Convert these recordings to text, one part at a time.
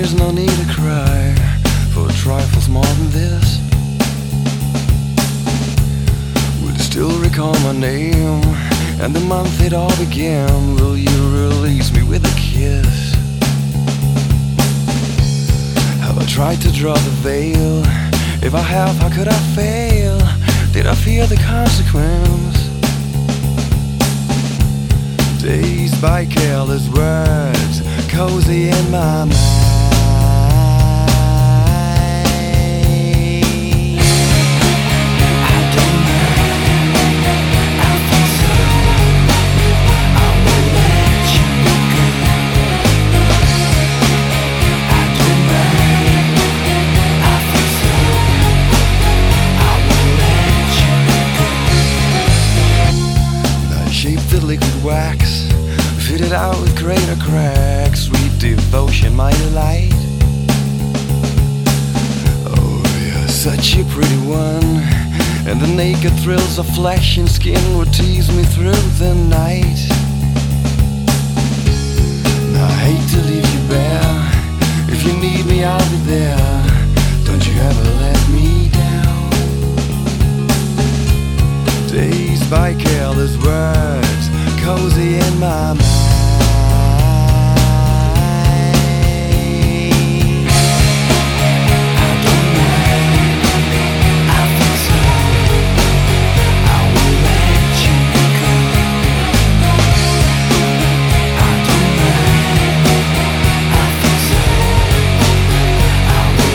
is no need to cry for trifles more than this. Will you still recall my name and the month it all began? Will you release me with a kiss? Have I tried to draw the veil? If I have, how could I fail? Did I fear the consequence? Dazed by careless words, cozy in my mind. I don't mind, I think so. I will let you go. I don't mind, I think so. I will let you go. I shaped the liquid wax, fitted out with greater cracks, sweet devotion, my delight. Oh, you're such a pretty one, and the naked thrills of flesh and skin would tease me through the night. I hate to leave you bare. If you need me, I'll be there. Don't you ever let me down. Dazed by careless words, cozy in my mind. I don't mind, I think so. I will let you go. I don't mind, I think so. I will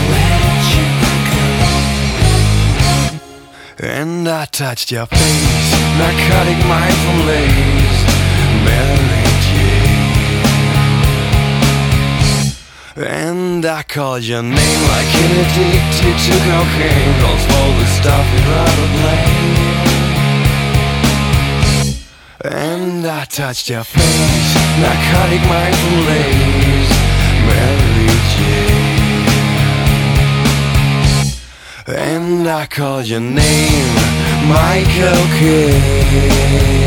let you go. And I touched your face, narcotic mind from lace, Mary Jane. And I called your name like an addicted to cocaine, calls all the stuff you'd rather blame. And I touched your face, narcotic mind from lace, Mary Jane. And I called your name, my cocaine.